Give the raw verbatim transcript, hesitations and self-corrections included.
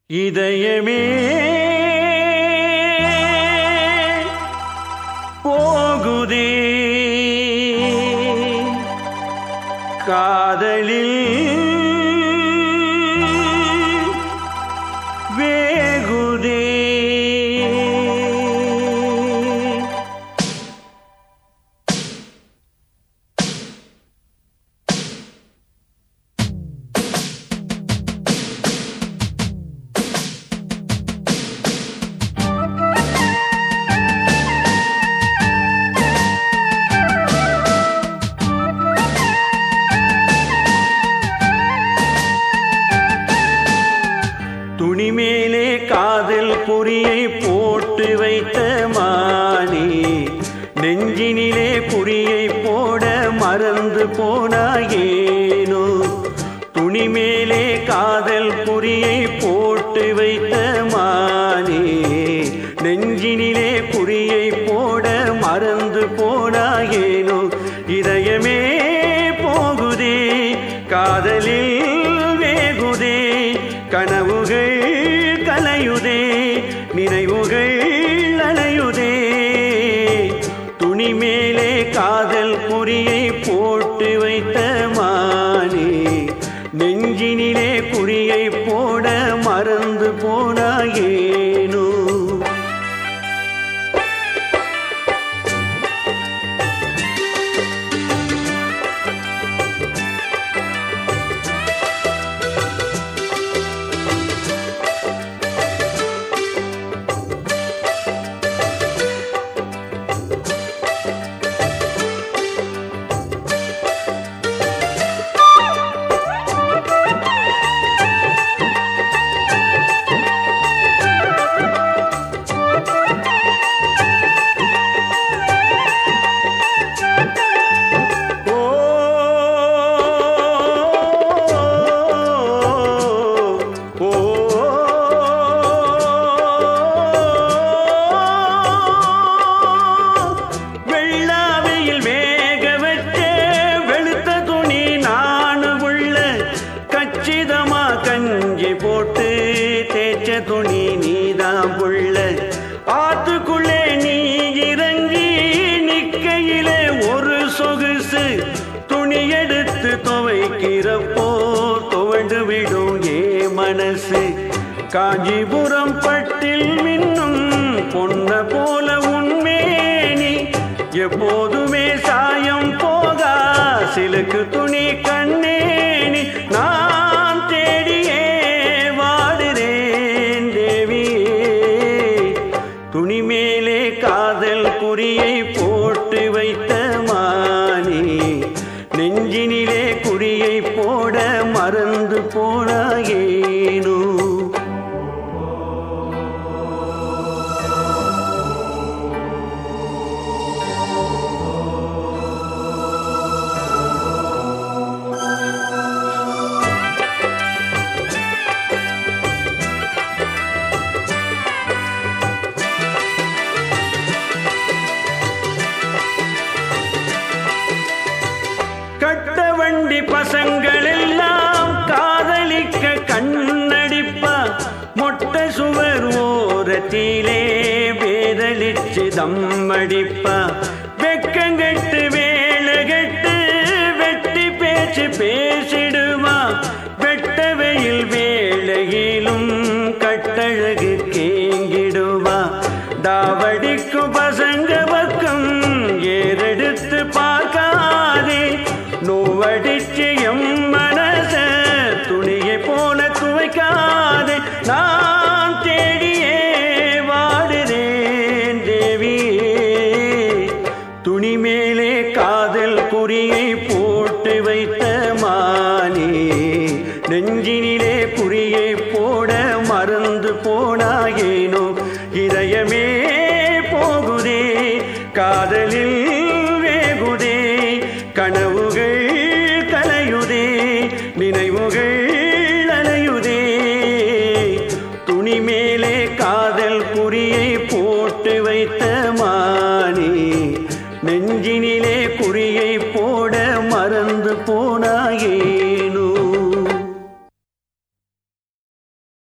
இதயமே போகுதே காதலில் வேகுதே துணி மேலே காதல் பொறியை போட்டு வைத்த மானே நெஞ்சினிலே குறியை போட மறந்து போனாயேனோ. துணி மேலே காதல் பொறியை போட்டு வைத்த மானே நெஞ்சினிலே குறியை போட மறந்து போனாயேனோ. இதயமே போகுதே காதலில் வேகுதே கனவுகள் கலையுதே நினைவுகள் அலையுதே. துணி மேலே காதல் பொறியை போட்டு வைத்த மானே நெஞ்சினிலே குறியை போட மறந்து போனாயேனோ. கஞ்சி போட்டு தேய்ச்ச துணி நீதான் புள்ள ஆத்துக்குள்ளே நீ இறங்கி நிக்கையிலே ஒரு சொகுசு துணி எடுத்து துவைக்கிறப்போ துவண்டு விடும் ஏ மனசு. காஞ்சிபுரம் பட்டில் மின்னும் பொன்ன போல உன்மேனி எப்போதுமே சாயம் போகா சிலுக்கு துணி கண்ணேனி. நான் தேடியே வாடுறேன் தேவியே துணி மேலே காதல் குறியை போட்டு வைத்த மானே நெஞ்சினிலே குறியை போட மறந்து போனாயேனோ. கட்ட வண்டி பசங்கள் எல்லாம் காதலிக்க கண்ணடிப்பா மொட்டை சுவர் ஓரத்திலே வேதலிச்சு தம்மடிப்பா. வெக்கங்கெட்டு வேலைகெட்டு வெட்டி பேச்சு பேசிடுவா வெட்ட வெயில் வேளையிலும் கட்டழகு கேங்கிடுவா. தாவடிக்கும் பசங்க பக்கம் ஏறெடுத்து பார்க்காதே நோவடிச்சு எம் மனச துணியை போல துவைக்காதே. நான் தேடியே வாடுறேன் தேவியே துணி மேலே காதல் குறியை போட்டு வைத்த மானே நெஞ்சினிலே குறியை போட